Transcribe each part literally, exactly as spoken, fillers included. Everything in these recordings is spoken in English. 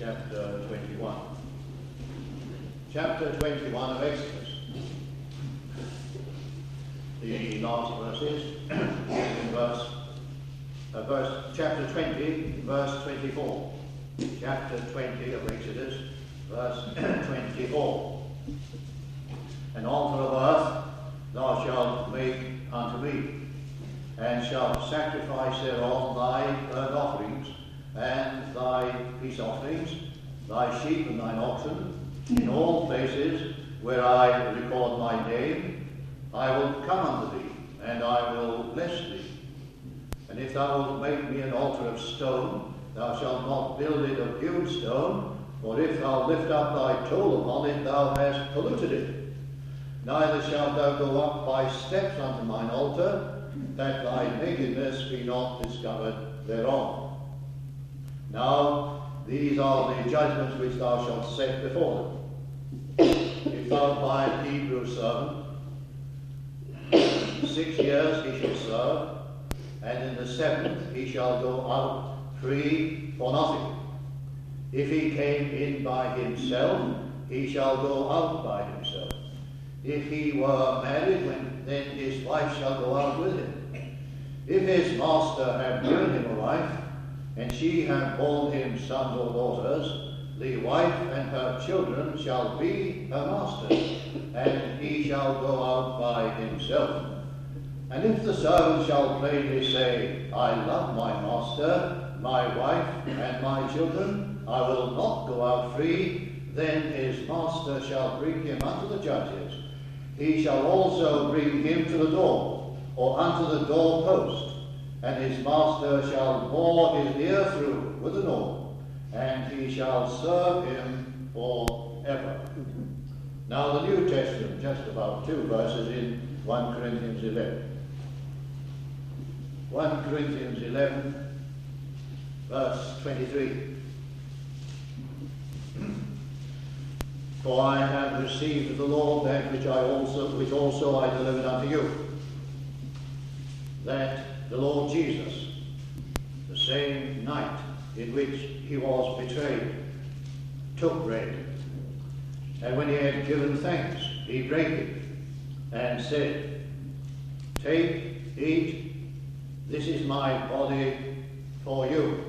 chapter twenty-one. Chapter twenty-one of Exodus. The last verses in verse, uh, verse chapter twenty, verse twenty-four. Chapter twenty of Exodus, verse twenty-four. An altar of earth thou shalt make unto me, and shalt sacrifice thereon thy burnt offerings, and thy peace offerings, thy sheep and thine oxen, in all places where I record my name. I will come unto thee, and I will bless thee. And if thou wilt make me an altar of stone, thou shalt not build it of hewn stone, for if thou lift up thy toe upon it, thou hast polluted it. Neither shalt thou go up by steps unto mine altar, that thy nakedness be not discovered thereon. Now these are the judgments which thou shalt set before them. If thou buy a Hebrew servant, six years he shall serve, and in the seventh he shall go out free for nothing. If he came in by himself, he shall go out by himself. If he were married, then his wife shall go out with him. If his master have given him a wife, and she have borne him sons or daughters, the wife and her children shall be her master's, and he shall go out by himself. And if the servant shall plainly say, I love my master, my wife, and my children, I will not go out free, then his master shall bring him unto the judges. He shall also bring him to the door, or unto the door post, and his master shall bore his ear through with an awl, and he shall serve him forever. Now the New Testament, just about two verses in First Corinthians eleven. First Corinthians eleven, verse twenty-three. For I have received of the Lord that which I also, which also I delivered unto you, that the Lord Jesus, the same night in which he was betrayed, took bread, and when he had given thanks, he brake it, and said, Take, eat, this is my body for you.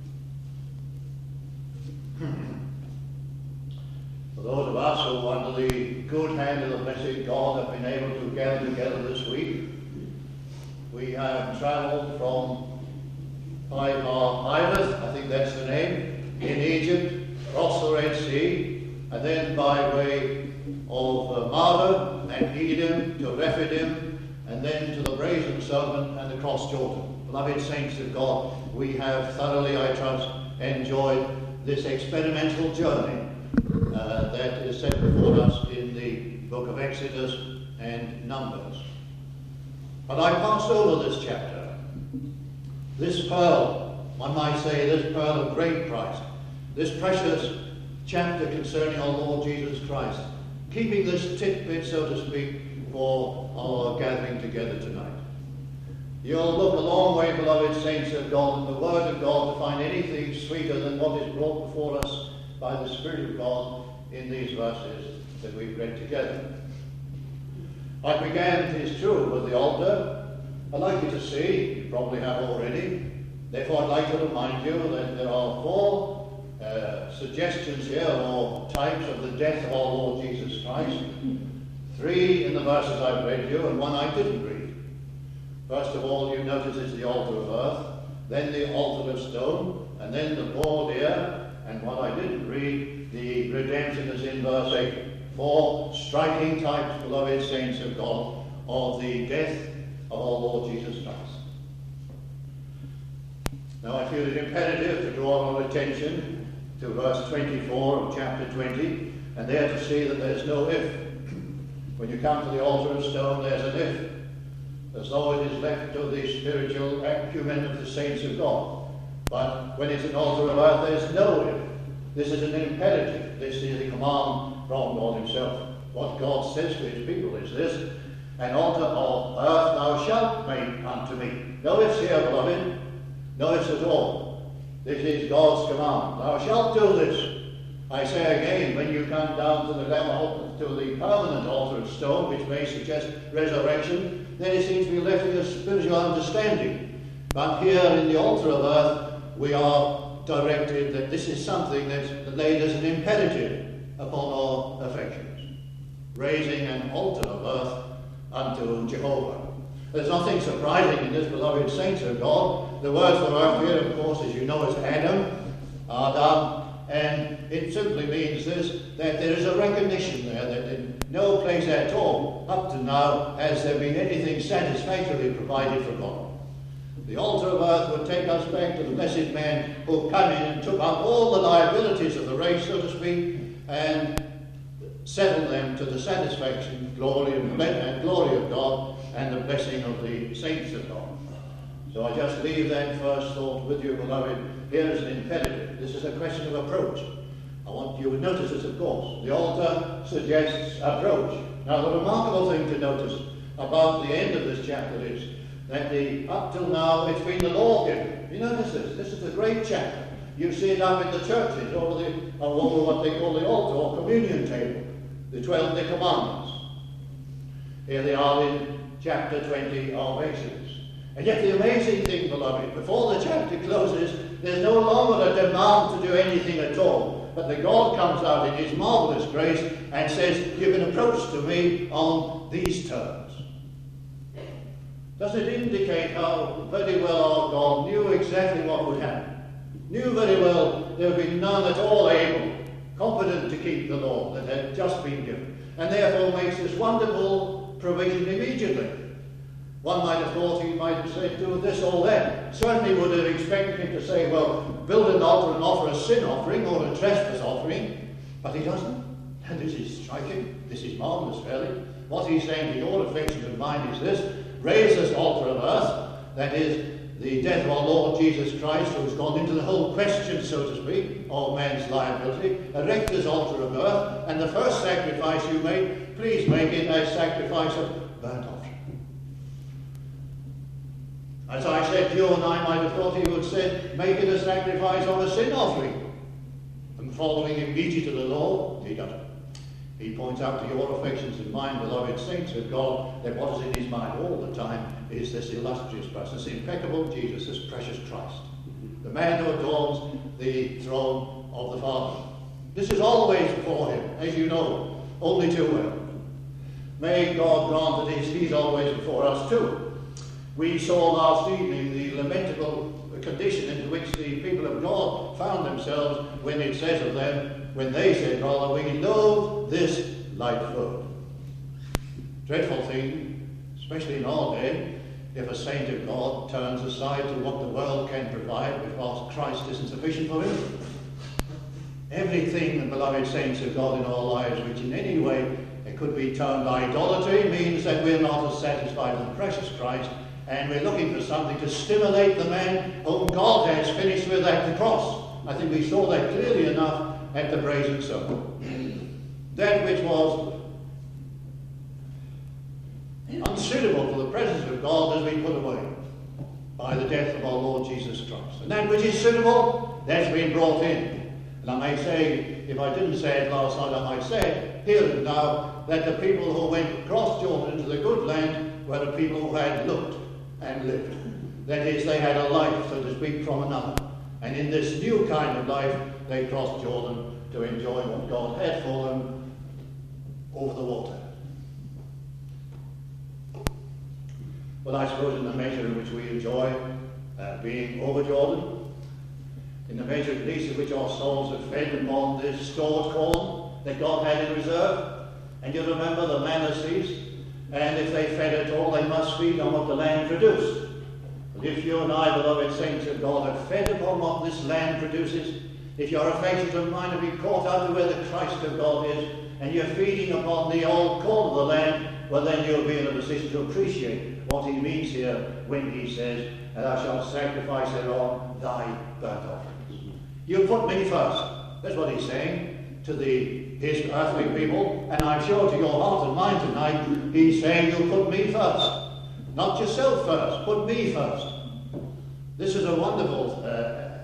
For those of us who, under the good hand of the blessed God, have been able to gather together this week, we have travelled from Pi-Hahiroth, I think that's the name, in Egypt, across the Red Sea, and then by way of uh, Marah and Edom to Rephidim, and then to the Brazen Serpent and across Jordan. Beloved saints of God, we have thoroughly, I trust, enjoyed this experimental journey uh, that is set before us in the book of Exodus and Numbers. But I passed over this chapter, this pearl, one might say, this pearl of great price, this precious chapter concerning our Lord Jesus Christ, keeping this tidbit, so to speak, for our gathering together tonight. You'll look a long way, beloved saints of God, in the Word of God to find anything sweeter than what is brought before us by the Spirit of God in these verses that we've read together. I began, it is true, with the altar. I'd like you to see, you probably have already, therefore I'd like to remind you that there are four uh, suggestions here, or types of the death of our Lord Jesus Christ. Three in the verses I've read you, and one I didn't read. First of all, you notice it's the altar of earth, then the altar of stone, and then the bored ear, and what I didn't read, the redemption is in verse eight. Four striking types, beloved saints of God, of the death of our Lord Jesus Christ. Now I feel it imperative to draw our attention to verse twenty-four of chapter twenty, and there to see that there's no if. When you come to the altar of stone, there's an if, as though it is left to the spiritual acumen of the saints of God. But when it's an altar of earth, there's no if. This is an imperative. This is a command from God himself. What God says to his people is this: an altar of earth thou shalt make unto me. No ifs here, beloved. No ifs at all. This is God's command. Thou shalt do this. I say again, when you come down to the level, to the permanent altar of stone, which may suggest resurrection, then it seems to be left in a spiritual understanding. But here in the altar of earth, we are directed that this is something that's laid as an imperative upon our affections. Raising an altar of earth unto Jehovah. There's nothing surprising in this, beloved saints of God. The word for earth here, of course, as you know, is Adam, Adam, and it simply means this, that there is a recognition there that in no place at all, up to now, has there been anything satisfactorily provided for God. The altar of earth would take us back to the blessed man who came in and took up all the liabilities of the race, so to speak, and settled them to the satisfaction, glory, and, and glory of God, and the blessing of the saints of God. So I just leave that first thought with you, beloved. Here is an imperative. This is a question of approach. I want you to notice this, of course. The altar suggests approach. Now, the remarkable thing to notice about the end of this chapter is that the up till now it's been the law given. You notice this. This is the great chapter. You see it up in the churches over, the, over what they call the altar or communion table. The twelve the commandments. Here they are in chapter twenty of Exodus. And yet the amazing thing, beloved, before the chapter closes, there's no longer a demand to do anything at all. But the God comes out in his marvelous grace and says, you can approach to me on these terms. Does it indicate how very well our God knew exactly what would happen? Knew very well there would be none at all able, competent to keep the law that had just been given. And therefore makes this wonderful provision immediately. One might have thought he might have said, do this or that. Certainly would have expected him to say, well, build an altar and offer a sin offering or a trespass offering. But he doesn't. And this is striking. This is marvellous, really. What he's saying to your affections and mine is this. Raise this altar of earth, that is, the death of our Lord Jesus Christ, who has gone into the whole question, so to speak, of man's liability. Erect this altar of earth, and the first sacrifice you make, please make it a sacrifice of burnt offering. As I said, you and I might have thought he would say, make it a sacrifice of a sin offering. And following immediately to the law, he doesn't. He points out to your affections and mine, beloved saints of God, that what is in his mind all the time is this illustrious person, this impeccable Jesus, this precious Christ, the man who adorns the throne of the Father. This is always before him, as you know, only too well. May God grant that he's always before us too. We saw last evening the lamentable condition into which the people of God found themselves when it says of them, when they said, rather, we loathe this light food. Dreadful thing, especially in our day, if a saint of God turns aside to what the world can provide because Christ isn't sufficient for him. Everything, beloved saints of God, in our lives which in any way it could be termed idolatry means that we're not as satisfied with the precious Christ, and we're looking for something to stimulate the man whom God has finished with at the cross. I think we saw that clearly enough at the brazen serpent. That which was unsuitable for the presence of God has been put away by the death of our Lord Jesus Christ. And that which is suitable, that's been brought in. And I may say, if I didn't say it last night, I might say it here and now, that the people who went across Jordan into the good land were the people who had looked and lived. That is, they had a life, so to speak, from another. And in this new kind of life, they crossed Jordan to enjoy what God had for them over the water. Well, I suppose in the measure in which we enjoy uh, being over Jordan, in the measure at least in which our souls are fed upon this stored corn that God had in reserve, and you remember the manna ceased, and if they fed at all, they must feed on what the land produced. But if you and I, beloved saints of God, are fed upon what this land produces, if your affections and mine have been caught out of where the Christ of God is, and you're feeding upon the old corn of the land, well then you'll be in a position to appreciate what he means here when he says, and thou shalt sacrifice thereon thy burnt offerings. You put me first. That's what he's saying to the his earthly people, and I'm sure to your heart and mind tonight, he's saying you put me first. Not yourself first, put me first. This is a wonderful uh,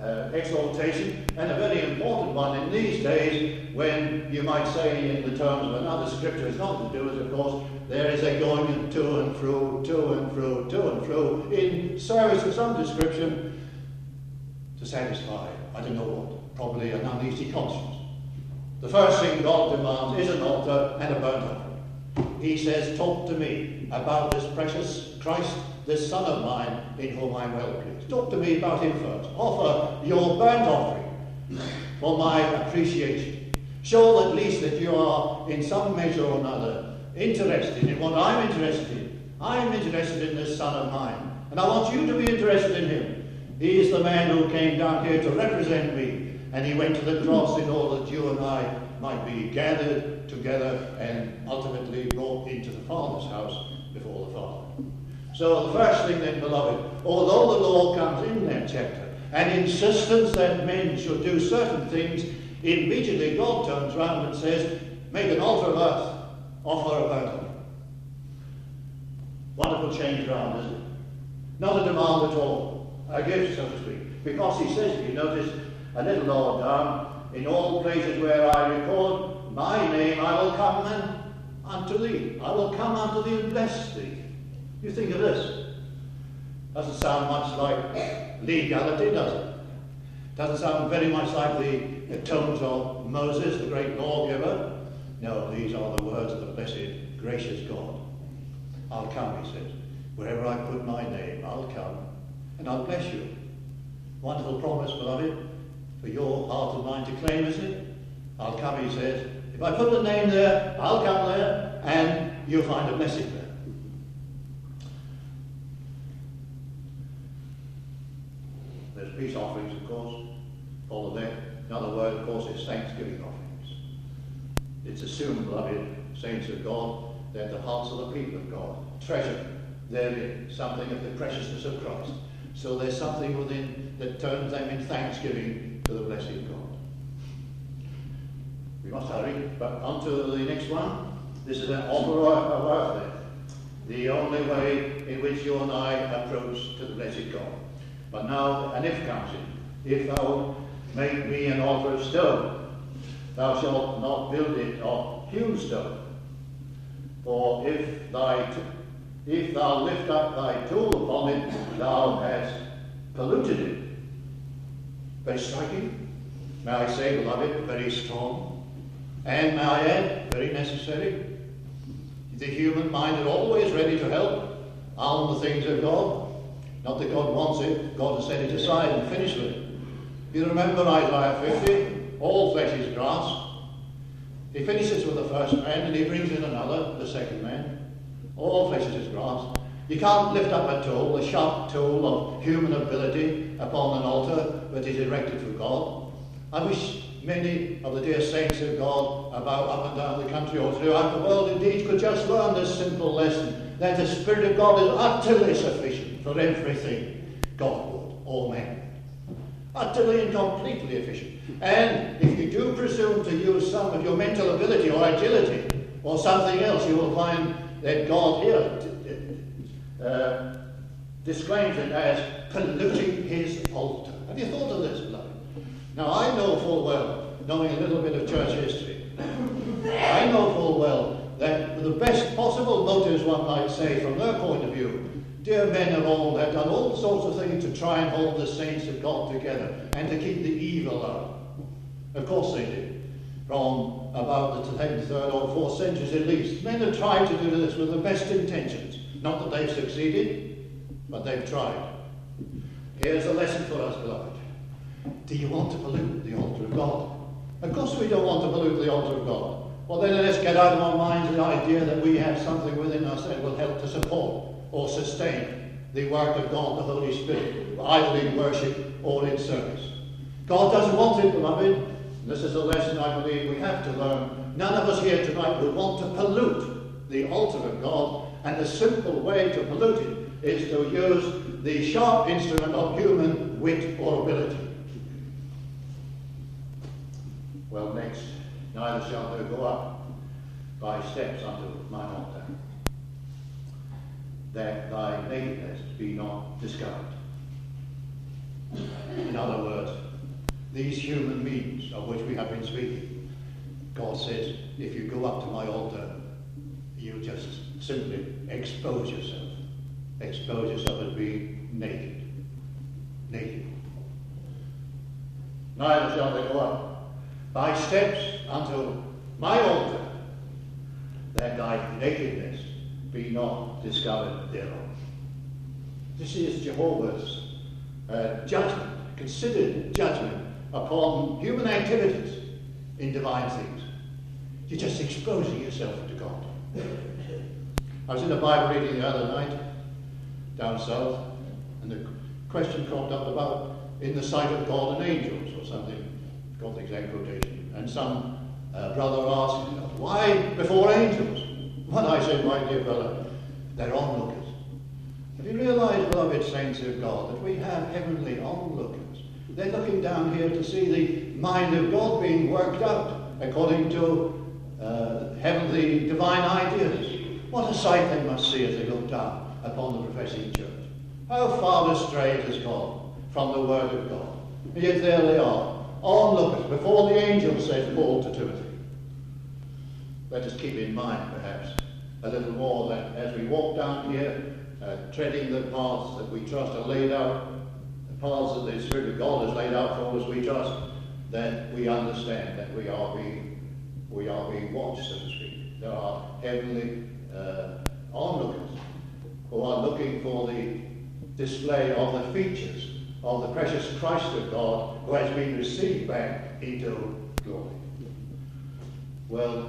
uh, exaltation, and a very important one in these days when you might say in the terms of another scripture, it's not to do with, of course, there is a going to and fro, to and fro, to and fro, in service of some description to satisfy, I don't know what, probably an uneasy conscience. The first thing God demands is an altar and a burnt offering. He says, talk to me about this precious Christ, this Son of mine, in whom I'm well pleased. Talk to me about him first. Offer your burnt offering for my appreciation. Show at least that you are, in some measure or another, interested in what I'm interested in. I'm interested in this Son of mine, and I want you to be interested in him. He is the man who came down here to represent me, and he went to the cross in order that you and I might be gathered together and ultimately brought into the Father's house before the Father. So the first thing then, beloved, although the law comes in that chapter, and insistence that men should do certain things, immediately God turns round and says, make an altar of earth, offer a burnt offering. Wonderful change round, isn't it? Not a demand at all, a gift, so to speak. Because he says, if you notice, a little lower down, in all places where I record my name, I will come and unto thee. I will come unto thee and bless thee. You think of this. Doesn't sound much like legality, does it? Doesn't sound very much like the, the tones of Moses, the great lawgiver. No, these are the words of the blessed, gracious God. I'll come, he says. Wherever I put my name, I'll come and I'll bless you. Wonderful promise, beloved, for your heart and mind to claim, isn't it? I'll come, he says. If I put the name there, I'll come there and you'll find a blessing there. There's peace offerings, of course, follow that. Another word, of course, is thanksgiving offerings. It's assumed, beloved saints of God, that the hearts of the people of God treasure therein something of the preciousness of Christ. So there's something within that turns them in thanksgiving to the blessed God. We must hurry, but on to the next one. This is an offer of earth then. The only way in which you and I approach to the blessed God. But now an if comes in. If thou make me an altar of stone, thou shalt not build it of hewn stone. For if thy t- if thou lift up thy tool upon it, thou hast polluted it. Very striking. May I say, beloved, very strong. And may I add, very necessary. The human mind is always ready to help on the things of God. Not that God wants it, God has set it aside and finished with it. You remember Isaiah fifty, all flesh is grass. He finishes with the first man and he brings in another, the second man. All flesh is grass. You can't lift up a tool, a sharp tool of human ability upon an altar that is erected for God. I wish many of the dear saints of God about up and down the country or throughout the world indeed could just learn this simple lesson, that the Spirit of God is utterly sufficient for everything Godward or man. Utterly and completely efficient. And if you do presume to use some of your mental ability or agility or something else, you will find that God here uh, disclaims it as polluting his altar. Have you thought of this, beloved? Now I know full well, knowing a little bit of church history, I know full well that with the best possible motives, one might say, from their point of view, dear men of old have done all sorts of things to try and hold the saints of God together and to keep the evil out. Of course they did. From about the second, third or fourth centuries at least, men have tried to do this with the best intentions. Not that they've succeeded, but they've tried. Here's a lesson for us, beloved. Do you want to pollute the altar of God? Of course we don't want to pollute the altar of God. Well then let's get out of our minds the idea that we have something within us that will help to support or sustain the work of God, the Holy Spirit, either in worship or in service. God doesn't want it, beloved. This is a lesson I believe we have to learn. None of us here tonight would want to pollute the altar of God, and the simple way to pollute it is to use the sharp instrument of human wit or ability. Well, next, neither shalt thou go up by steps unto mine altar, that thy nakedness be not discovered. In other words, these human means of which we have been speaking, God says, if you go up to my altar, you just simply expose yourself. Expose yourself as being naked. Naked. Neither shall they go up thy steps unto my altar, that thy nakedness be not discovered thereof. This is Jehovah's uh, judgment, considered judgment upon human activities in divine things. You're just exposing yourself to God. I was in a Bible reading the other night, down south, and the question cropped up about in the sight of God and angels, or something, got the exact quotation. And some uh, brother asked, why before angels? Well, I said, my dear brother, they're onlookers. Have you realized, beloved saints of God, that we have heavenly onlookers? They're looking down here to see the mind of God being worked out according to uh, heavenly divine ideas. What a sight they must see as they look down upon the professing church. How far astray it has gone from the word of God. And yet there they are, onlookers, before the angels, says Paul to Timothy. Let us keep in mind, perhaps, a little more that as we walk down here, uh, treading the paths that we trust are laid out, the paths that the Spirit of God has laid out for us, we trust that we understand that we are being, we are being watched, so to speak. There are heavenly uh, onlookers who are looking for the display of the features of the precious Christ of God who has been received back into glory. Well,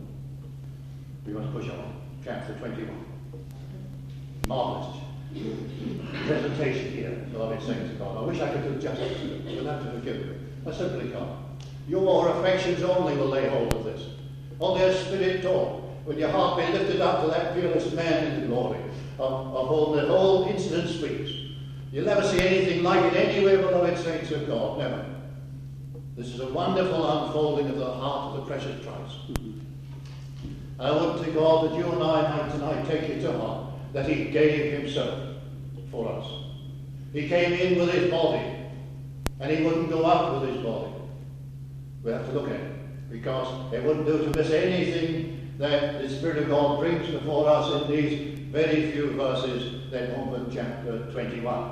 we must push on. Chapter twenty-one. Marvellous presentation here, beloved saints of God. I wish I could do justice to it. You'll have to forgive me. I simply can't. Your affections only will lay hold of this. Only a spirit talk, when your heart be lifted up to that fearless man in the glory of, of all the whole incident speaks. You'll never see anything like it anywhere, beloved saints of God. Never. This is a wonderful unfolding of the heart of the precious Christ. I would to God that you and I might tonight take it to heart that he gave himself for us. He came in with his body, and he wouldn't go out with his body. We have to look at it, because it wouldn't do to miss anything that the Spirit of God brings before us in these very few verses that open chapter twenty-one.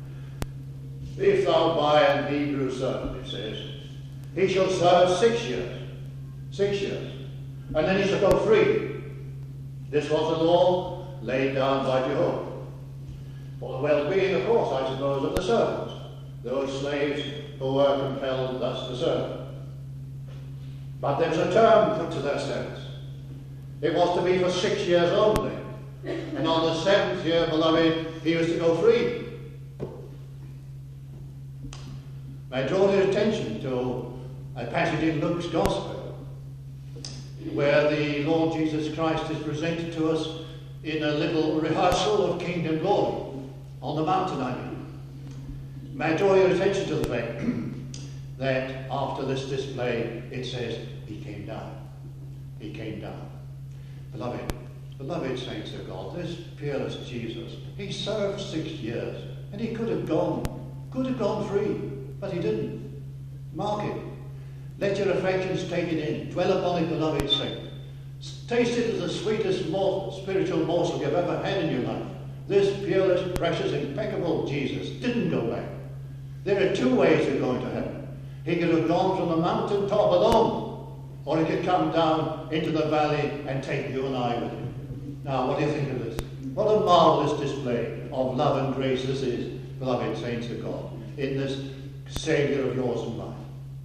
If thou buy an Hebrew servant, it says, he shall serve six years. Six years. And then he shall go free. This was the law laid down by Jehovah. For the well-being, of course, I suppose, of the servants, those slaves who were compelled thus to serve. But there was a term put to their service. It was to be for six years only. And on the seventh year, beloved, he was to go free. I draw your attention to a passage in Luke's Gospel where the Lord Jesus Christ is presented to us in a little rehearsal of kingdom glory on the mountain, I mean. May I draw your attention to the fact that after this display, it says, he came down. He came down. Beloved, beloved saints of God, this peerless Jesus, he served six years, and he could have gone, could have gone free, but he didn't. Mark it. Let your affections take it in. Dwell upon it, beloved saint. Taste it as the sweetest morsel, spiritual morsel you've ever had in your life. This peerless, precious, impeccable Jesus didn't go back. There are two ways of going to heaven. He could have gone from the mountain top alone, or he could come down into the valley and take you and I with him. Now, what do you think of this? What a marvelous display of love and grace this is, beloved saints of God, in this Saviour of yours and mine.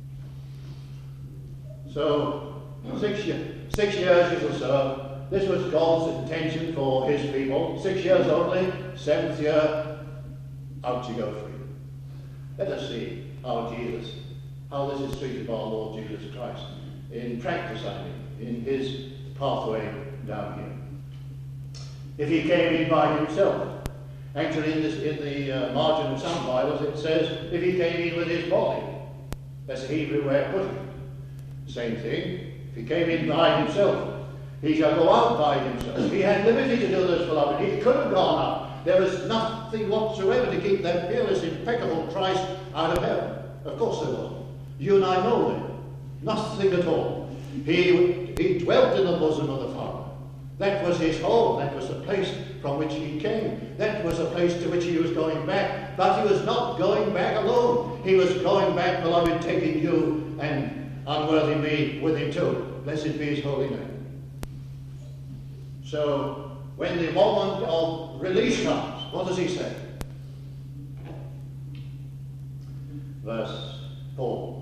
So, six years, six years you shall serve. This was God's intention for his people. Six years only, seventh year, out you go free. Let us see how Jesus, how this is treated by our Lord Jesus Christ in practice, I mean, in his pathway down here. If he came in by himself, actually in, this, in the uh, margin of some Bibles it says, if he came in with his body. That's the Hebrew way of putting it. Same thing. If he came in by himself, he shall go out by himself. He had liberty to do this, beloved. He could have gone up. There was not, nothing whatsoever to keep that fearless, impeccable Christ out of heaven. Of course there wasn't. You and I know that. Nothing at all. He, he dwelt in the bosom of the Father. That was his home. That was the place from which he came. That was the place to which he was going back. But he was not going back alone. He was going back, beloved, taking you and unworthy me with him too. Blessed be his holy name. So, when the moment of release comes, what does he say? Verse four.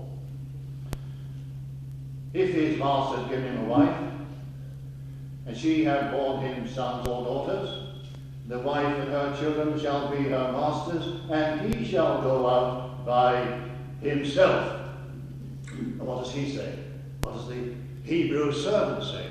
If his master had given him a wife, and she had borne him sons or daughters, the wife and her children shall be her masters, and he shall go out by himself. And what does he say? What does the Hebrew servant say?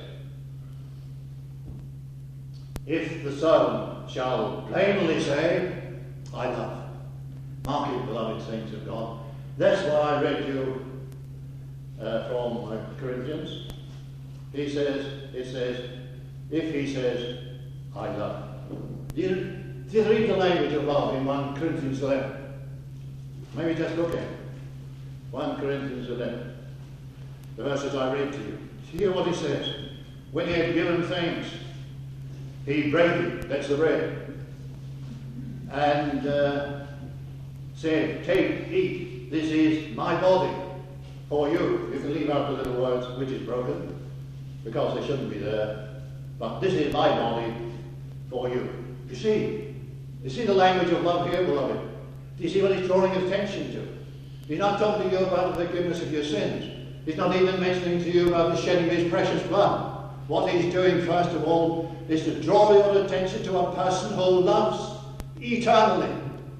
If the servant shall plainly say, I love. Mark it, beloved saints of God. That's why I read you uh, from uh, Corinthians. He says, it says, if he says, I love. Do you, do you read the language of love in First Corinthians eleven? Maybe just look at it. First Corinthians eleven. The verses I read to you. Hear what he says. When he had given thanks, he brake it, that's the bread, and uh, said, take, eat, this is my body for you. You can leave out the little words, which is broken, because they shouldn't be there. But this is my body for you. You see? You see the language of love here, beloved? Do you see what he's drawing attention to? He's not talking to you about the forgiveness of your sins. He's not even mentioning to you about the shedding of his precious blood. What he's doing, first of all, is to draw your attention to a person who loves eternally.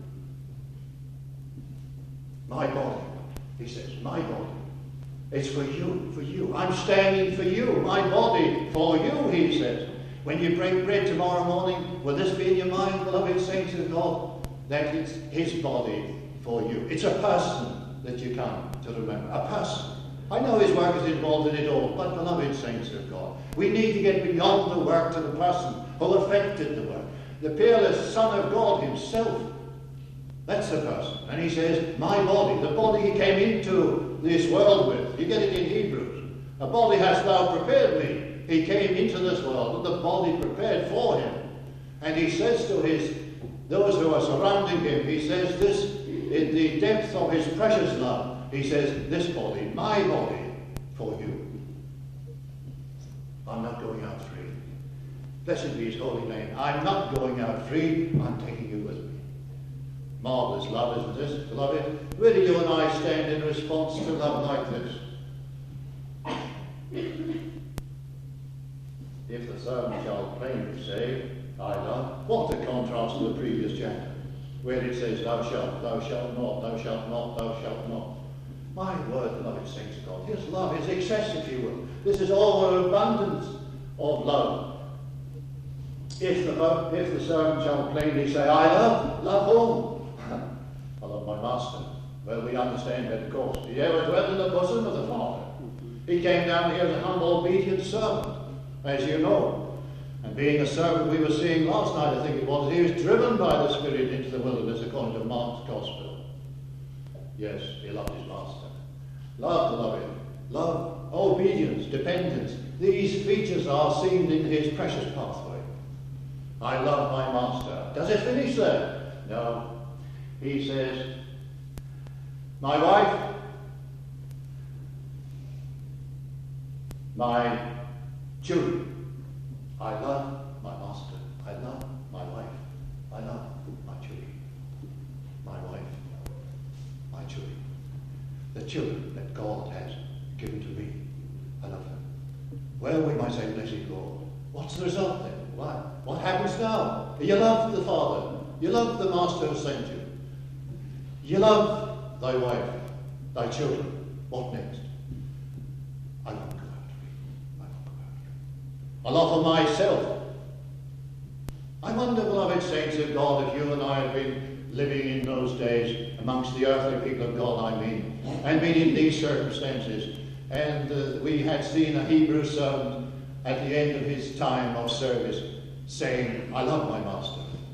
My body, he says, my body. It's for you, for you. I'm standing for you, my body for you, he says. When you break bread tomorrow morning, will this be in your mind, beloved saints of God? That it's his body for you. It's a person that you come to remember. A person. I know his work is involved in it all, but beloved saints of God, we need to get beyond the work to the person who affected the work. The peerless Son of God himself. That's the person. And he says, my body, the body he came into this world with. You get it in Hebrews. A body hast thou prepared me. He came into this world with the body prepared for him. And he says to his those who are surrounding him, he says this in the depth of his precious love. He says, this body, my body, for you. I'm not going out free. Blessed be his holy name. I'm not going out free. I'm taking you with me. Marvelous love, isn't this, beloved? Where do you and I stand in response to love like this? If the servant shall plainly say, I love, what a contrast to the previous chapter, where it says, thou shalt, thou shalt not, thou shalt not, thou shalt not. My word, beloved saints of God, his love is excess, if you will. This is overabundance of love. If the, if the servant shall plainly say, I love, love whom? I love my master. Well, we understand that, of course. He ever dwelt in the bosom of the Father. He came down here as a humble, obedient servant, as you know. And being a servant, we were seeing last night, I think it was, he was driven by the Spirit into the wilderness according to Mark's Gospel. Yes, he loved his master. Love, beloved. Love, obedience, dependence. These features are seen in his precious pathway. I love my master. Does it finish there? No. He says, my wife, my children. I love my master. I love my wife. I love my children. My wife, my children. The children that God has given to me. I love them. Well, we might say, blessed Lord. What's the result then? What? What happens now? You love the Father. You love the Master who sent you. You love thy wife, thy children. What next? I won't go out free. I won't go out free. I love for myself. I wonder, beloved saints of God, if you and I have been living in those days amongst the earthly people of God, I mean, and been in these circumstances, and uh, we had seen a Hebrew servant at the end of his time of service saying, I love my master.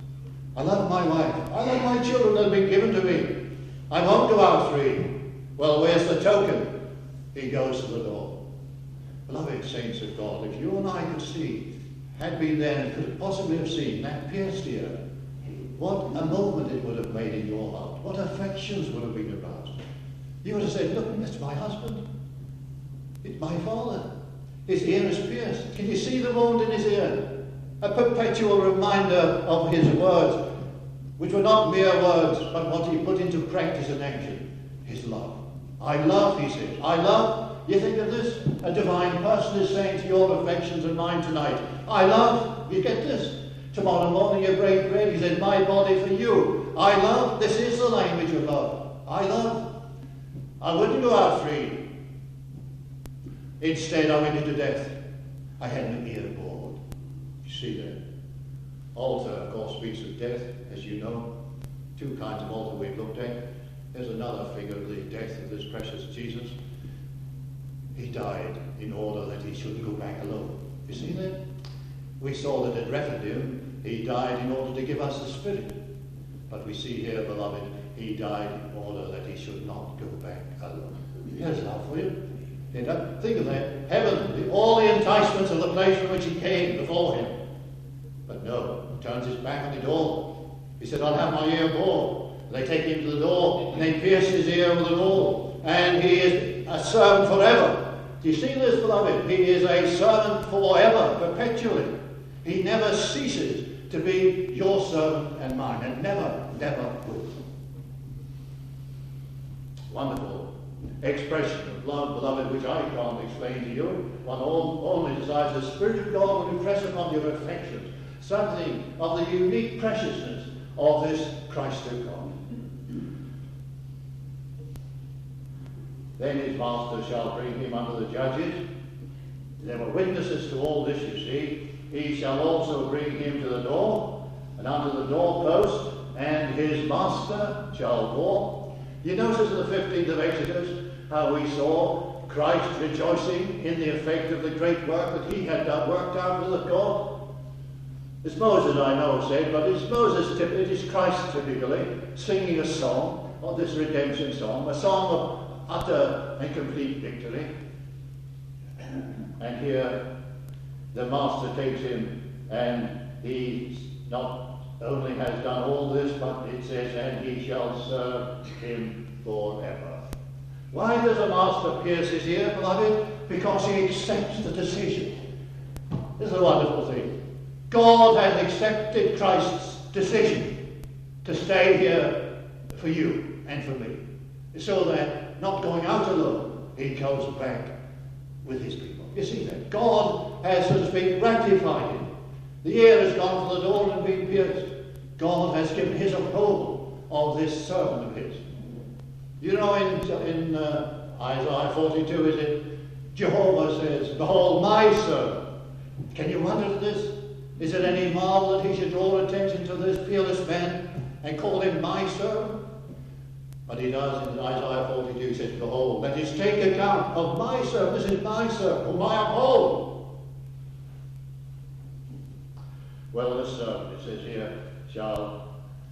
I love my wife. I love my children that have been given to me. I won't go out free. Well, where's the token? He goes to the door. Beloved saints of God, if you and I could see, had been there and could possibly have seen that pierced ear, what a movement it would have made in your heart. What affections would have been aroused. You would have said, look, that's my husband. It's my father. His ear is pierced. Can you see the wound in his ear? A perpetual reminder of his words, which were not mere words, but what he put into practice and action. His love. I love, he says. I love. You think of this? A divine person is saying to your affections and mine tonight, I love. You get this? Tomorrow morning you break bread. He said, my body for you. I love. This is the language of love. I love. I wouldn't go out free. Instead, I went into death. I had an ear bored. You see that? Altar, of course, speaks of death, as you know. Two kinds of altar we've looked at. There's another figure of the death of this precious Jesus. He died in order that he shouldn't go back alone. You see that? We saw that at Rephidim, he died in order to give us the Spirit. But we see here, beloved, he died in order that he should not go back alone. Here's love for you. You know, think of that. Heaven, the, all the enticements of the place from which he came before him. But no, he turns his back on it all. He said, I'll have my ear bored. And they take him to the door, and they pierce his ear with an awl. And he is a servant forever. Do you see this, beloved? He is a servant forever, perpetually. He never ceases to be your servant and mine, and never, never will. Wonderful expression of love, beloved, which I can't explain to you. One only desires the Spirit of God will impress upon your affections something of the unique preciousness of this Christ of God. Then his master shall bring him unto the judges. There were witnesses to all this, you see. He shall also bring him to the door, and unto the doorpost, and his master shall walk. You notice in the fifteenth of Exodus how we saw Christ rejoicing in the effect of the great work that he had done, worked out with God. It's Moses, I know, said, but it's Moses, it is Christ typically, singing a song of this redemption song, a song of utter and complete victory. And here the master takes him, and he not only has done all this, but it says, and he shall serve him forever. Why does a master pierce his ear, beloved? Because he accepts the decision. This is a wonderful thing. God has accepted Christ's decision to stay here for you and for me, so that not going out alone, he goes back with his people. You see that? God has, so to speak, ratified it. The ear has gone to the door and been pierced. God has given his approval of this servant of his. You know, in, in uh, Isaiah forty-two, is it? Jehovah says, behold, my servant. Can you wonder at this? Is it any marvel that he should draw attention to this peerless man and call him my servant? But he does in Isaiah forty-two, he says, behold, let us take account of my servant. This is my servant, whom I uphold. Well, this servant, it says here, shall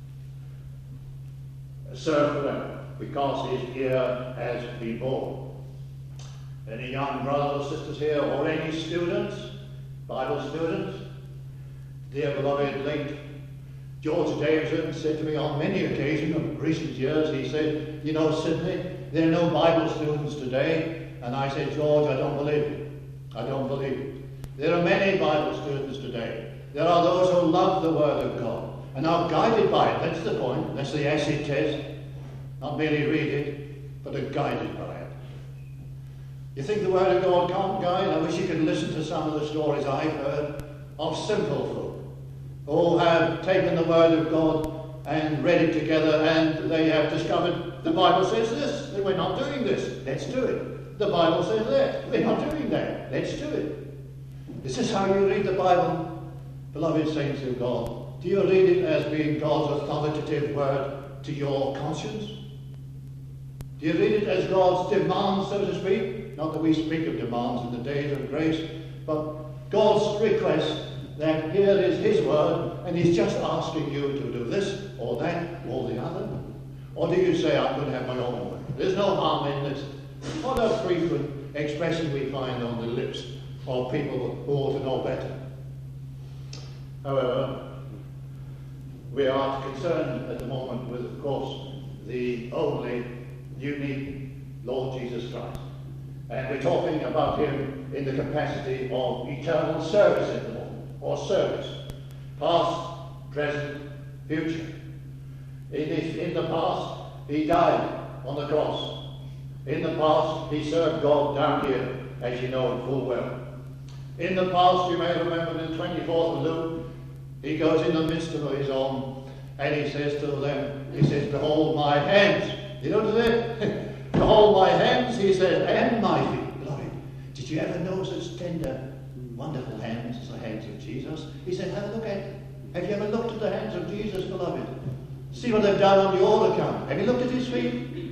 serve forever, because his ear has been born. Any young brothers or sisters here, or any students, Bible students, dear beloved late George Davison said to me on many occasions in recent years, he said, you know, Sidney, there are no Bible students today. And I said, George, I don't believe it. I don't believe it. There are many Bible students today. There are those who love the Word of God and are guided by it. That's the point. That's the acid test. Not merely read it, but are guided by it. You think the Word of God can't guide? I wish you could listen to some of the stories I've heard of simple folk who have taken the Word of God and read it together, and they have discovered the Bible says this, and we're not doing this. Let's do it. The Bible says that. We're not doing that. Let's do it. Is this how you read the Bible, beloved saints of God? Do you read it as being God's authoritative word to your conscience? Do you read it as God's demand, so to speak? Not that we speak of demands in the days of grace, but God's request that here is his word, and he's just asking you to do this or that or the other? Or do you say, I'm going to have my own way? There's no harm in this. What a frequent expression we find on the lips of people who ought to know better. However, we are concerned at the moment with, of course, the only unique Lord Jesus Christ. And we're talking about him in the capacity of eternal service at the moment, or service, past, present, future. In, his, in the past, he died on the cross. In the past, he served God down here, as you know full well. In the past, you may remember in the twenty-fourth of Luke, he goes in the midst of his own, and he says to them, he says, behold my hands. You know what it is? Behold my hands, he said, and my feet. Beloved, did you ever know such tender, wonderful hands as the hands of Jesus? He said, have a look at them. Have you ever looked at the hands of Jesus, beloved? See what they've done on your account. Have you looked at his feet?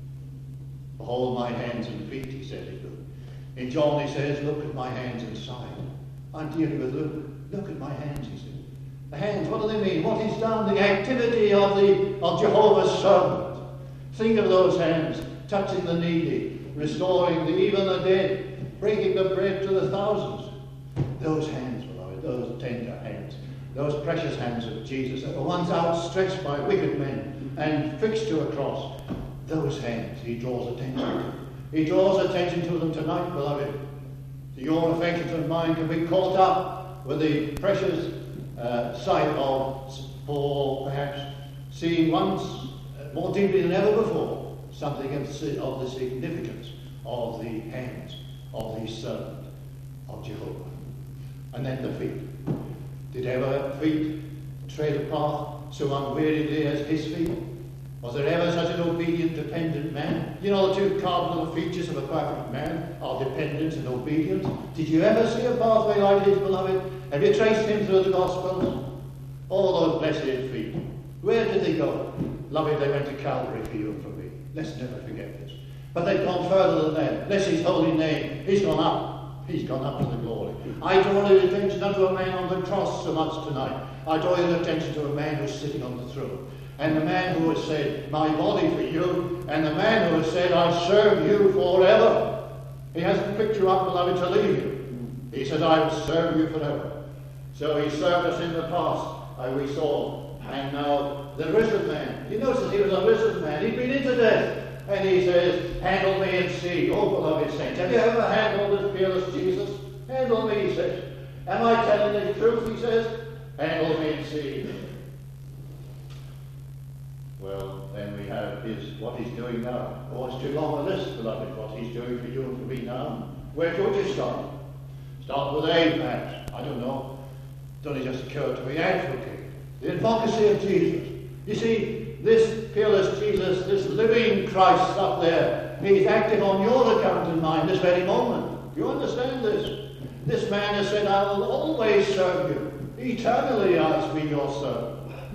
Behold my hands and feet, he said. In John he says, look at my hands and side. I'm dealing with Luke. Look at my hands, he said. The hands, what do they mean? What he's done, the activity of the of Jehovah's servant. Think of those hands, touching the needy, restoring the, even the dead, breaking the bread to the thousands. Those hands, beloved, those tender hands, those precious hands of Jesus, that were once outstretched by wicked men and fixed to a cross. Those hands he draws attention to. He draws attention to them tonight, beloved. Your affections and mine can be caught up with the precious uh, sight of Paul, perhaps seeing once uh, more deeply than ever before something of, of the significance of the hands of the servant of Jehovah. And then the feet. Did ever feet tread a path so unweariedly as his feet? Was there ever such an obedient, dependent man? You know, the two cardinal features of a perfect man are dependence and obedience. Did you ever see a pathway like his, beloved? Have you traced him through the Gospels? All those blessed feet. Where did they go? Beloved, they went to Calvary for you and for me. Let's never forget this. But they've gone further than that. Bless his holy name. He's gone up. He's gone up to the glory. I draw your attention not to a man on the cross so much tonight. I draw your attention to a man who's sitting on the throne. And the man who has said, my body for you, and the man who has said, I serve you forever. He hasn't picked you up, beloved, to leave you. He said, I will serve you forever. So he served us in the past, as we saw. And now the risen man, you notice he was a risen man. He'd been into death. And he says, handle me and see. Oh, beloved saints, have you ever handled this fearless Jesus? Handle me, he says. Am I telling the truth, he says? Handle me and see. Well, then we have his, what he's doing now. Oh, it's too long a list, beloved, what he's doing for you and for me now. Where could you start? Start with A, perhaps. I don't know. It only just occurred to me. Advocate. The advocacy of Jesus. You see, this fearless Jesus, this living Christ up there, he's active on your account and mine this very moment. You understand this? This man has said, I will always serve you. Eternally I will be your servant.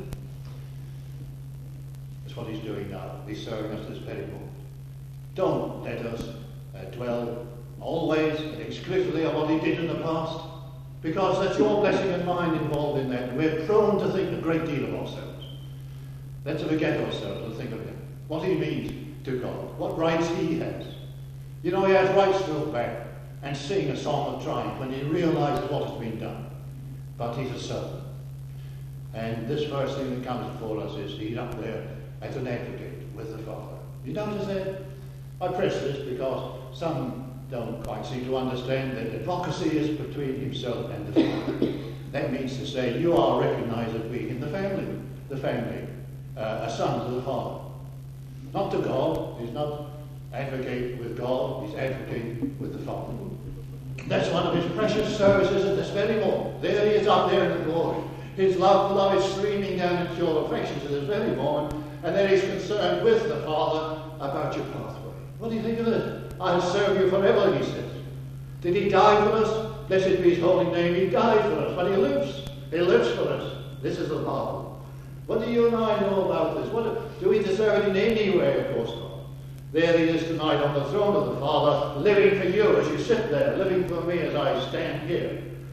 That's what he's doing now. He's serving us this very moment. Don't let us uh, dwell always and exclusively on what he did in the past, because that's your blessing and mine involved in that. We're prone to think a great deal of ourselves. Let's forget ourselves and think of him. What he means to God. What rights he has. You know, he has rights to look back and sing a song of triumph when he realizes what has been done. But he's a servant. And this first thing that comes before us is he's up there as an advocate with the Father. You notice that? I press this because some don't quite seem to understand that advocacy is between himself and the Father. That means to say you are recognized as being in the family. The family. Uh, a son to the Father. Not to God. He's not advocate with God. He's advocate with the Father. That's one of his precious services at this very moment. There he is up there in the glory. His love, love is streaming down into your affections at this very moment. And then he's concerned with the Father about your pathway. What do you think of this? I'll serve you forever, he says. Did he die for us? Blessed be his holy name. He died for us, but he lives. He lives for us. This is the marvel. What do you and I know about this? What, do we deserve it in any way? Of course not. There he is tonight on the throne of the Father, living for you as you sit there, living for me as I stand here.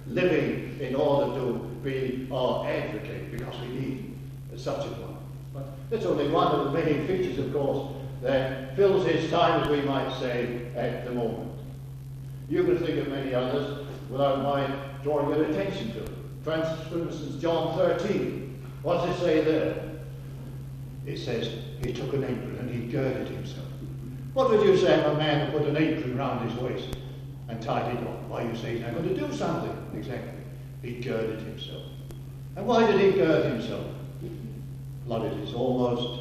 living in order to be our advocate, because we need such a one. But it's only one of the many features, of course, that fills his time, as we might say, at the moment. You can think of many others without my drawing your attention to them. For instance, John thirteen. What does it say there? It says, he took an apron and he girded himself. What would you say if a man put an apron round his waist and tied it on? Why, you say he's not going to do something. Exactly. He girded himself. And why did he gird himself? Beloved, it's almost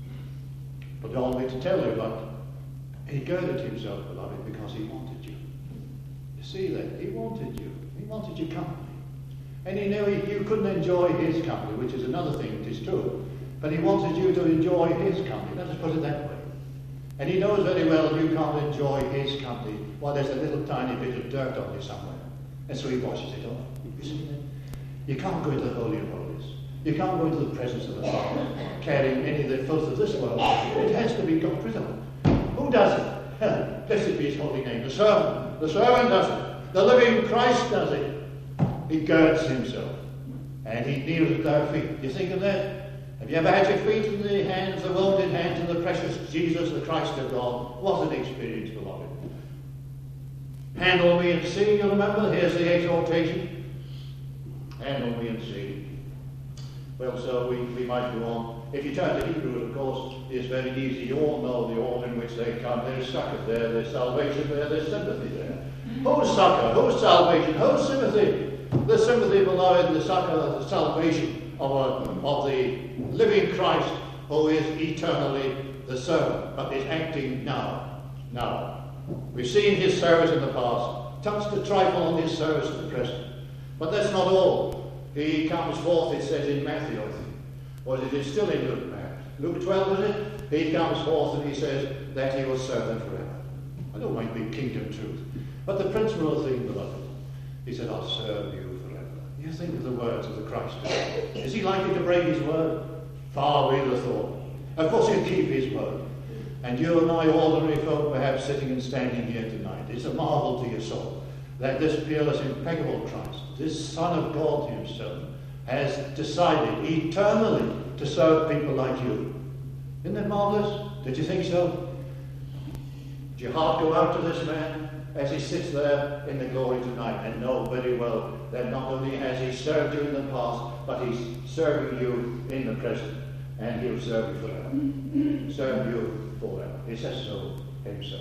beyond me to tell you, but he girded himself, beloved, because he wanted you. You see that? He wanted you. He wanted your company. And he knew he, you couldn't enjoy his company, which is another thing, it is true. But he wanted you to enjoy his company. Let us put it that way. And he knows very well that you can't enjoy his company while there's a little tiny bit of dirt on you somewhere. And so he washes it off. You see that? You can't go into the Holy of Holies. You can't go into the presence of the Father carrying any of the filth of this world. It has to be got rid of. Who does it? Blessed be his holy name. The servant. The servant does it. The living Christ does it. He girds himself. And he kneels at their feet. You think of that? Have you ever had your feet in the hands, the wounded hands of the precious Jesus, the Christ of God? What an experience, beloved. Handle me and see, you remember? Here's the exhortation. Handle me and see. Well, so we, we might go on. If you turn to Hebrews, of course, it's very easy. You all know the order in which they come. There's succor there, there's salvation there, there's sympathy there. Who's succor? Who's salvation? Who's sympathy? The sympathy, beloved, the succor, the salvation of, a, of the living Christ, who is eternally the servant, but is acting now. Now. We've seen his service in the past, touched a trifle on his service at the present. But that's not all. He comes forth, it says in Matthew, I think. Or is it still in Luke, perhaps? Luke twelve, is it? He comes forth and he says that he will serve them forever. I don't mind being kingdom truth. But the principal thing, beloved, he said, I'll serve you forever. You think of the words of the Christ. Is he likely to break his word? Far be the thought. Of course he'll keep his word. And you and I, ordinary folk, perhaps sitting and standing here tonight, it's a marvel to your soul that this peerless, impeccable Christ, this Son of God himself, has decided eternally to serve people like you. Isn't that marvelous? Did you think so? Did your heart go out to this man as he sits there in the glory tonight and know very well that not only has he served you in the past, but he's serving you in the present, and he'll serve you forever. Serve you forever. He says so himself.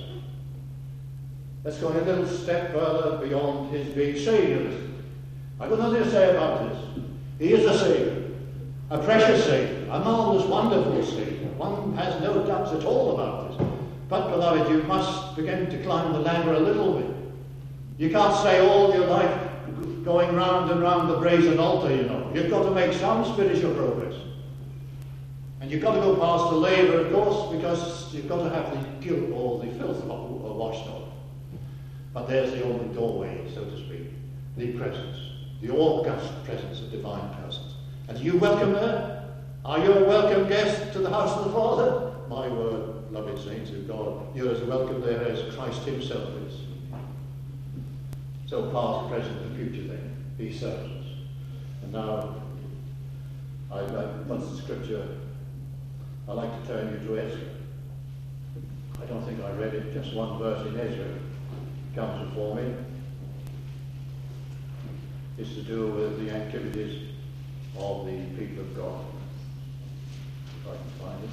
Let's go a little step further beyond his being Saviour. I've got nothing to say about this. He is a Saviour, a precious Saviour, a marvelous, wonderful Saviour. One has no doubts at all about this. But, beloved, you must begin to climb the ladder a little bit. You can't stay all your life going round and round the brazen altar, you know. You've got to make some spiritual progress. And you've got to go past the laver, of course, because you've got to have the guilt or the filth washed off. But there's the only doorway, so to speak, the presence, the august presence of divine presence. And are you welcome there? Are you a welcome guest to the house of the Father? My word, beloved saints of God, you're as welcome there as Christ himself is. So past, present, and future then, he serves us. And now, I like once the scripture, I'd like to turn you to Ezra. I don't think I read it, just one verse in Ezra comes before me. It's to do with the activities of the people of God. If I can find it.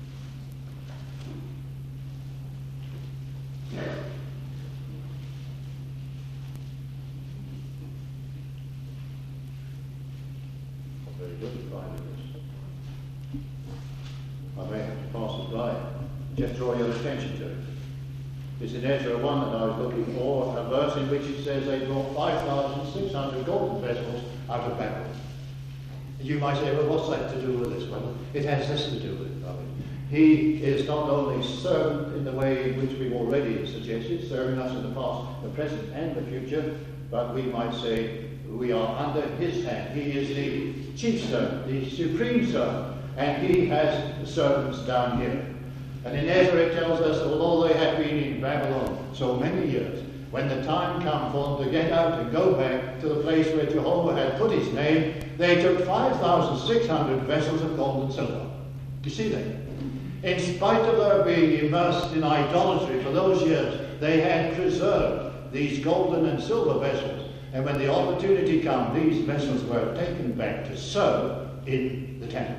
Very good to find it. I may have to pass it by. Just draw your attention to it. It's in Ezra one that I was looking for, a verse in which it says they brought five thousand six hundred golden vessels out of Babylon. You might say, well, what's that to do with this? Well, it has this to do with it, brother. He is not only servant in the way in which we've already suggested, serving us in the past, the present, and the future, but we might say we are under his hand. He is the chief servant, the supreme servant, and he has the servants down here. And in Ezra it tells us, although they had been in Babylon so many years, when the time came for them to get out and go back to the place where Jehovah had put his name, they took five thousand six hundred vessels of gold and silver. Do you see that? In spite of their being immersed in idolatry for those years, they had preserved these golden and silver vessels. And when the opportunity came, these vessels were taken back to serve in the temple.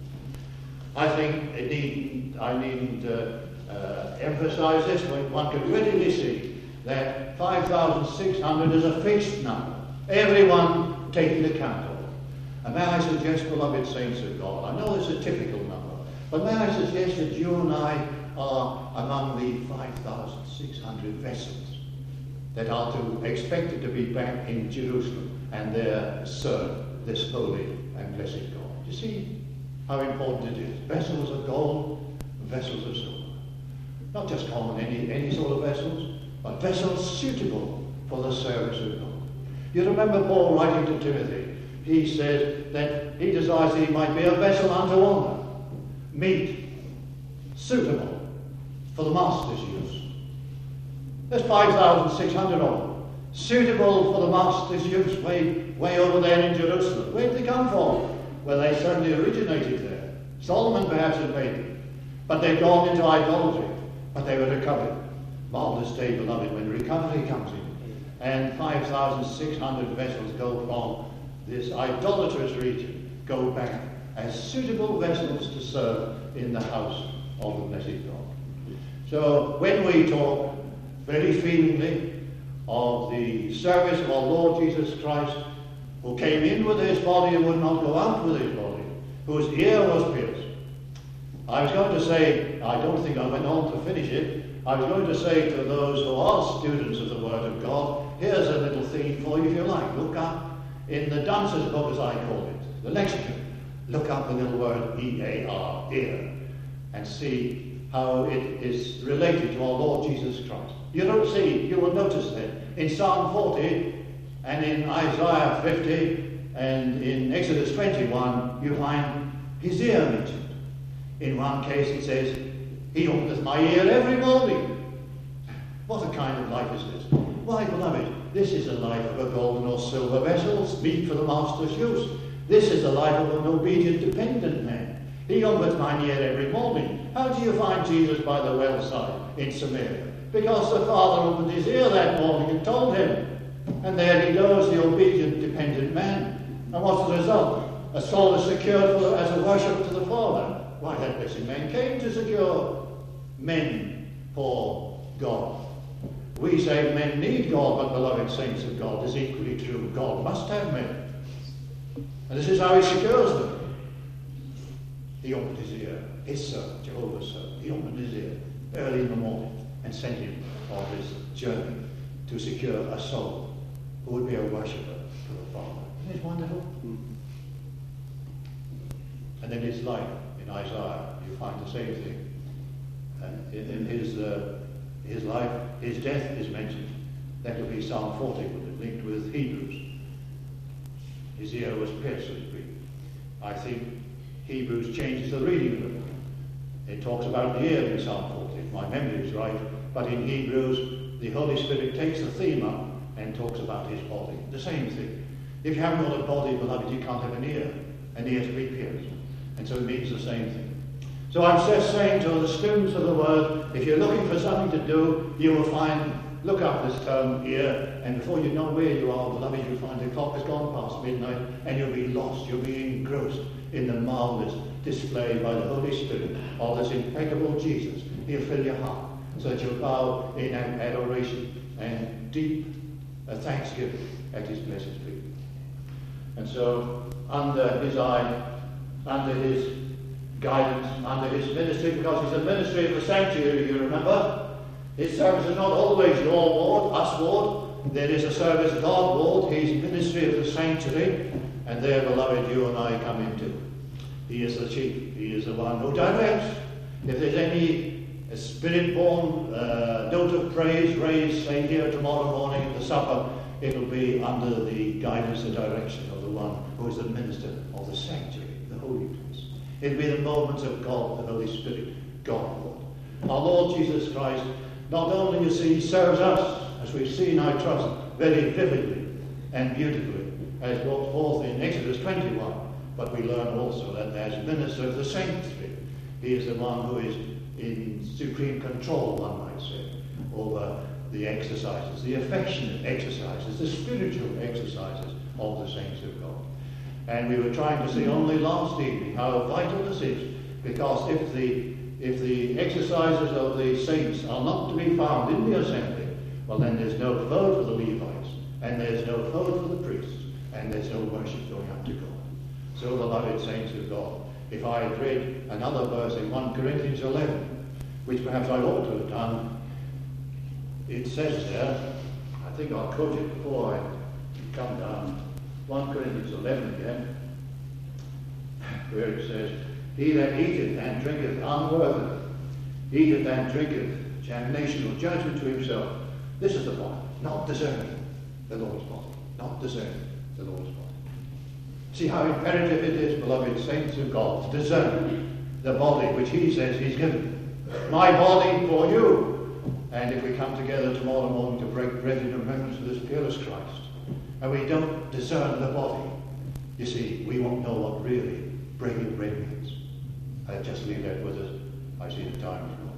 I think it need, I needn't uh, uh, emphasize this, but one can readily see that five thousand six hundred is a fixed number. Everyone taking account of it. And may I suggest, beloved saints of God, I know it's a typical number, but may I suggest that you and I are among the five thousand six hundred vessels that are to expected to be back in Jerusalem and there serve this holy and blessed God. You see how important it is. Vessels of gold, vessels of silver. Not just common, any, any sort of vessels, but vessels suitable for the service of God. You remember Paul writing to Timothy. He said that he desires that he might be a vessel unto honor, meet, suitable for the master's use. There's five thousand six hundred of them, suitable for the master's use, way, way over there in Jerusalem. Where did they come from? Well, they certainly originated there. Solomon perhaps had made them, but they'd gone into idolatry, but they were recovered. Marvelous day, beloved, when recovery comes in, and five thousand six hundred vessels go from this idolatrous region, go back as suitable vessels to serve in the house of the blessed God. So when we talk very feelingly of the service of our Lord Jesus Christ, who came in with his body and would not go out with his body, whose ear was pierced. I was going to say, I don't think I went on to finish it, I was going to say to those who are students of the Word of God, here's a little theme for you if you like. Look up in the Dunce's book, as I call it, the lexicon. Look up the little word E A R, ear, and see how it is related to our Lord Jesus Christ. You don't see, you will notice that in Psalm forty and in Isaiah fifty and in Exodus twenty-one, you find his ear mentioned. In one case it says, he openeth my ear every morning. What a kind of life is this? Why, beloved, this is the life of a golden or silver vessel, meet for the master's use. This is the life of an obedient, dependent man. He openeth mine ear every morning. How do you find Jesus by the well side in Samaria? Because the Father opened his ear that morning and told him. And there he goes, the obedient, dependent man. And what's the result? A soul is secured for, as a worship to the Father. Why, that blessed man came to secure men for God. We say men need God, but beloved saints of God, is equally true. God must have men. And this is how he secures them. He opened his ear, his servant, Jehovah's servant. He opened his ear early in the morning and sent him on his journey to secure a soul who would be a worshipper to the Father. Isn't it wonderful? Mm-hmm. And then his life in Isaiah, you find the same thing. And in, in his uh, his life, his death is mentioned. That would be Psalm forty, linked with Hebrews. His ear was pierced, so to speak. I think Hebrews changes the reading of it. It talks about the ear in Psalm forty, if my memory is right. But in Hebrews, the Holy Spirit takes the theme up and talks about his body. The same thing. If you haven't got a body, beloved, you can't have an ear. An ear to be pierced. And so it means the same thing. So I'm just saying to the students of the Word, if you're looking for something to do, you will find, look up this term ear, and before you know where you are, beloved, you'll find the clock has gone past midnight, and you'll be lost, you'll be engrossed in the marvelous display by the Holy Spirit of this impeccable Jesus. He'll fill your heart, so that you'll bow in adoration and deep uh, thanksgiving at his blessed feet. And so, under his eye, under his guidance, under his ministry, because he's a ministry of the sanctuary, you remember. His service is not always your ward, us ward. There is a service God ward, his ministry of the sanctuary, and there, beloved, you and I come into. He is the chief. He is the one who directs. If there's any spirit-born uh, note of praise raised, say here tomorrow morning at the supper, it'll be under the guidance and direction of the one who is the minister of the sanctuary, the holy place. It'll be the moments of God, the Holy Spirit, God, Lord. Our Lord Jesus Christ, not only, you see, serves us, as we've seen, I trust, very vividly and beautifully, as brought forth in Exodus twenty-one. But we learn also that as minister of the sanctuary, he is the one who is in supreme control, one might say, over the exercises, the affectionate exercises, the spiritual exercises of the saints of God. And we were trying to see only last evening how vital this is, because if the if the exercises of the saints are not to be found in the assembly, well then there's no fold for the Levites, and there's no fold for the priests, and there's no worship going up to God. So, beloved saints of God, if I had read another verse in First Corinthians eleven, which perhaps I ought to have done, it says there, I think I'll quote it before I come down, First Corinthians eleven again, where it says, he that eateth and drinketh unworthily, eateth and drinketh damnation or judgment to himself. This is the point, not discerning the Lord's body, not discerning the Lord's body. See how imperative it is, beloved saints of God, to discern the body which he says he's given. My body for you. And if we come together tomorrow morning to break bread in remembrance of this peerless Christ, and we don't discern the body, you see, we won't know what really breaking bread means. I just leave that with us. I see the time is gone.